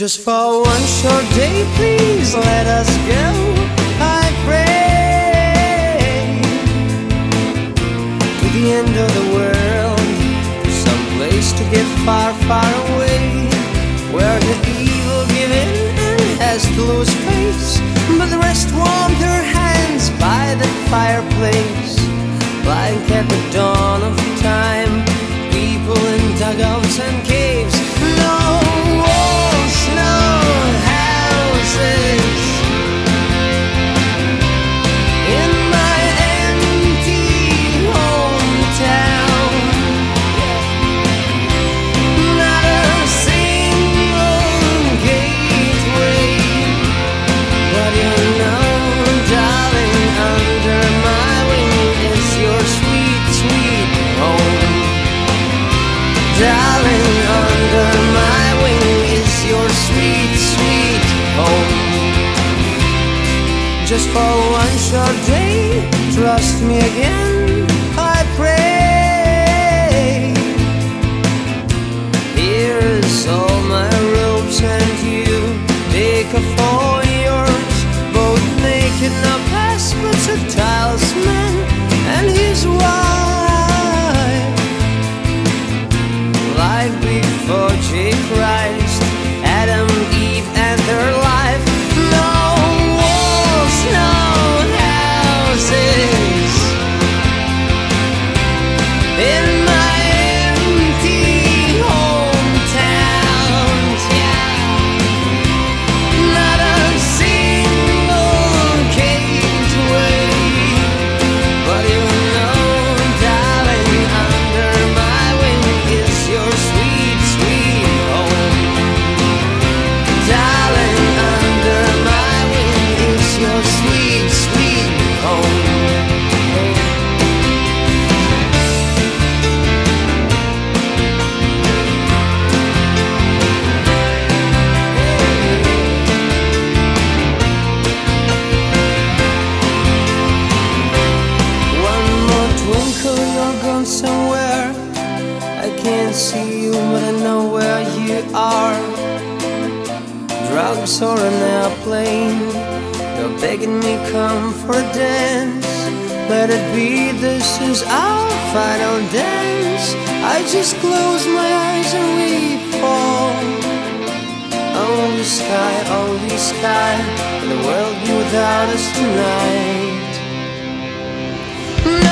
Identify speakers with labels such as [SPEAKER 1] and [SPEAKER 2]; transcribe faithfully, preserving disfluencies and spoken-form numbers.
[SPEAKER 1] Just for one short day, please let us go, I pray, to the end of the world, to some place to get far, far away, where the evil give in and has to lose face, but the rest warm their hands by the fireplace. Like at the dawn of time, people in dugouts and caves, no walls, no houses, in my empty hometown, not a single gateway, but you know, darling, under my wing is your sweet, sweet home. Darling, under my wing is your sweet, sweet home. Just for one short day, trust me again, I pray. Here's all my robes and you take off all yours, both naked, no passports, a talisman and his wife. Like before J. Christ, Adam, Eve, and their life. No walls, no houses, in my empty hometown, yeah. Not a single gateway, but you know, darling, under my wing is your sweet, sweet home. Darling, under my wing is your sweet, sweet home. One more twinkle, you're gone somewhere. I can't see you, but I know where you are. Drugs or an airplane, you're begging me come for a dance. Let it be, this is our final dance. I just close my eyes and we fall. Only sky, only sky, the world be without us tonight.